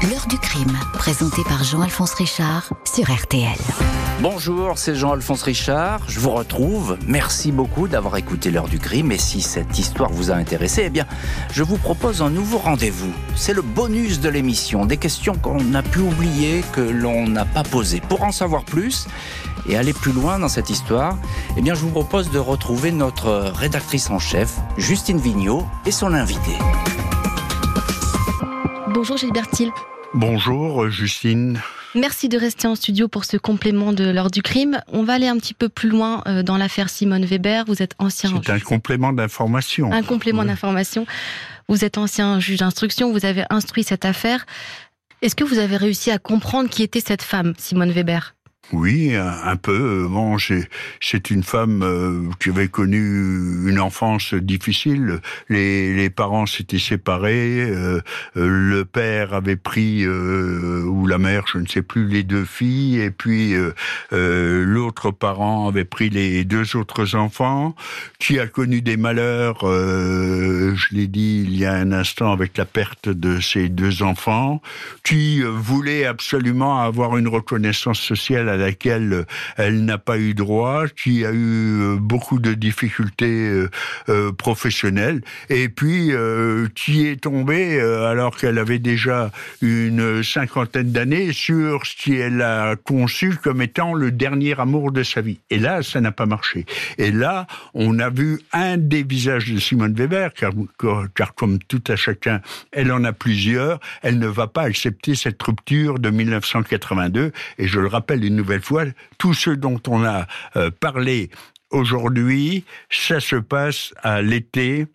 L'heure du crime, présentée par Jean-Alphonse Richard sur RTL. Bonjour, c'est Jean-Alphonse Richard, je vous retrouve. Merci beaucoup d'avoir écouté l'heure du crime et si cette histoire vous a intéressé, eh bien, je vous propose un nouveau rendez-vous. C'est le bonus de l'émission, des questions qu'on a pu oublier, que l'on n'a pas posées. Pour en savoir plus et aller plus loin dans cette histoire, eh bien, je vous propose de retrouver notre rédactrice en chef, Justine Vignot, et son invité. Bonjour Gilbert Thiel. Bonjour Justine. Merci de rester en studio pour ce complément de l'heure du crime. On va aller un petit peu plus loin dans l'affaire Simone Weber. Vous êtes ancien... C'est un complément d'information. Un complément d'information. Vous êtes ancien juge d'instruction, vous avez instruit cette affaire. Est-ce que vous avez réussi à comprendre qui était cette femme, Simone Weber ? Oui, un peu. Bon, c'est une femme qui avait connu une enfance difficile. Les parents s'étaient séparés. Le père avait pris, ou la mère, je ne sais plus, les deux filles. Et puis, l'autre parent avait pris les deux autres enfants, qui a connu des malheurs, je l'ai dit il y a un instant, avec la perte de ses deux enfants, qui voulait absolument avoir une reconnaissance sociale à laquelle elle n'a pas eu droit, qui a eu beaucoup de difficultés professionnelles, et puis qui est tombée, alors qu'elle avait déjà une cinquantaine d'années, sur ce qu'elle a conçu comme étant le dernier amour de sa vie. Et là, ça n'a pas marché. Et là, on a vu un des visages de Simone Weber, car comme tout à chacun, elle en a plusieurs, elle ne va pas accepter cette rupture de 1982, et je le rappelle une nouvelle fois, tout ce dont on a parlé aujourd'hui, ça se passe à l'été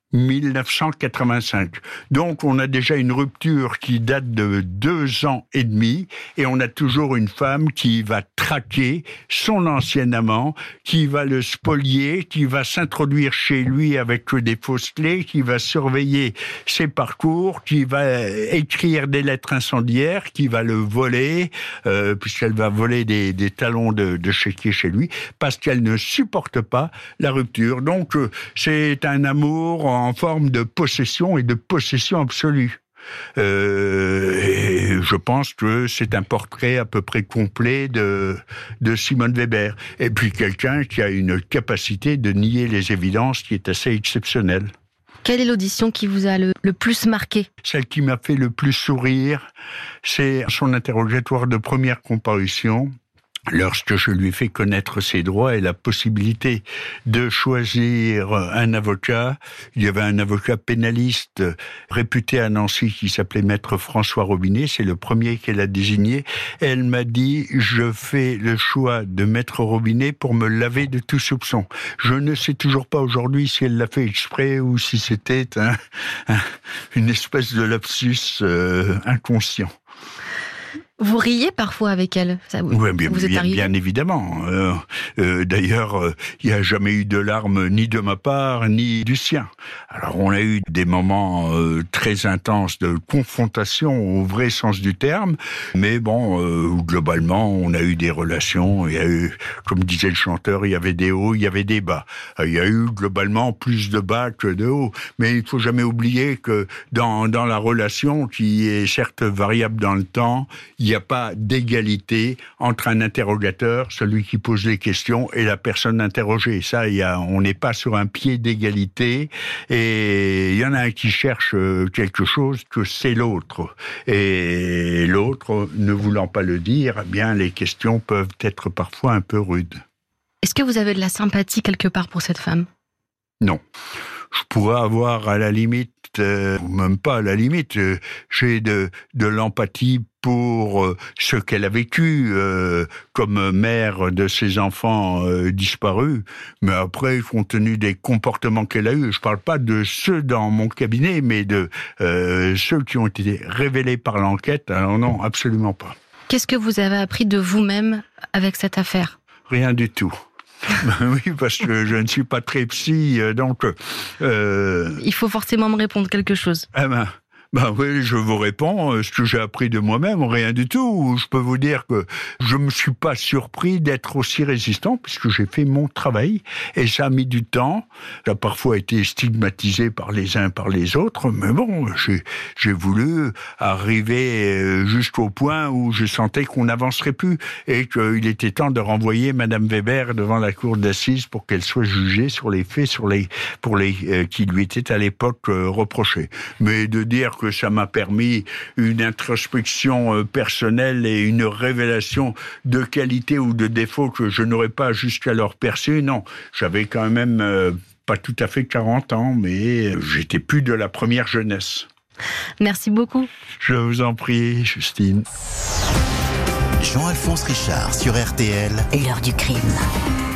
1985. Donc, on a déjà une rupture qui date de 2 ans et demi, et on a toujours une femme qui va traquer son ancien amant, qui va le spolier, qui va s'introduire chez lui avec des fausses clés, qui va surveiller ses parcours, qui va écrire des lettres incendiaires, qui va le voler, puisqu'elle va voler des talons de chéquier chez lui, parce qu'elle ne supporte pas la rupture. Donc, c'est un amour en forme de possession et de possession absolue. Et je pense que c'est un portrait à peu près complet de Simone Weber. Et puis quelqu'un qui a une capacité de nier les évidences qui est assez exceptionnelle. Quelle est l'audition qui vous a le plus marqué ? Celle qui m'a fait le plus sourire, c'est son interrogatoire de première comparution. Lorsque je lui fais connaître ses droits et la possibilité de choisir un avocat, il y avait un avocat pénaliste réputé à Nancy qui s'appelait Maître François Robinet, c'est le premier qu'elle a désigné. Elle m'a dit, je fais le choix de Maître Robinet pour me laver de tout soupçon. Je ne sais toujours pas aujourd'hui si elle l'a fait exprès ou si c'était une espèce de lapsus inconscient. Vous riez parfois avec elle, ça, oui, bien évidemment. D'ailleurs, il n'y a jamais eu de larmes ni de ma part, ni du sien. Alors, on a eu des moments très intenses de confrontation au vrai sens du terme, mais bon, globalement, on a eu des relations. Il y a eu, comme disait le chanteur, il y avait des hauts, il y avait des bas. Il y a eu globalement plus de bas que de hauts. Mais il ne faut jamais oublier que dans la relation, qui est certes variable dans le temps, il n'y a pas d'égalité entre un interrogateur, celui qui pose les questions, et la personne interrogée. Ça, on n'est pas sur un pied d'égalité, et il y en a un qui cherche quelque chose que c'est l'autre. Et l'autre, ne voulant pas le dire, eh bien, les questions peuvent être parfois un peu rudes. Est-ce que vous avez de la sympathie quelque part pour cette femme ? Non. Je pourrais avoir à la limite, même pas à la limite, j'ai de l'empathie pour ce qu'elle a vécu comme mère de ses enfants disparus. Mais après, compte tenu des comportements qu'elle a eus, je ne parle pas de ceux dans mon cabinet, mais de ceux qui ont été révélés par l'enquête. Alors non, absolument pas. Qu'est-ce que vous avez appris de vous-même avec cette affaire ? Rien du tout. Oui, parce que je ne suis pas très psy, donc... Il faut forcément me répondre quelque chose. Ben oui, je vous réponds, ce que j'ai appris de moi-même, rien du tout. Je peux vous dire que je me suis pas surpris d'être aussi résistant, puisque j'ai fait mon travail, et ça a mis du temps. Ça a parfois été stigmatisé par les uns, par les autres, mais bon, j'ai voulu arriver jusqu'au point où je sentais qu'on n'avancerait plus, et qu'il était temps de renvoyer Madame Weber devant la cour d'assises pour qu'elle soit jugée sur les faits qui lui étaient à l'époque reprochés. Mais de dire que ça m'a permis une introspection personnelle et une révélation de qualité ou de défaut que je n'aurais pas jusqu'alors perçu, non. J'avais quand même pas tout à fait 40 ans, mais j'étais plus de la première jeunesse. Merci beaucoup. Je vous en prie, Justine. Jean-Alphonse Richard sur RTL. L'heure du crime.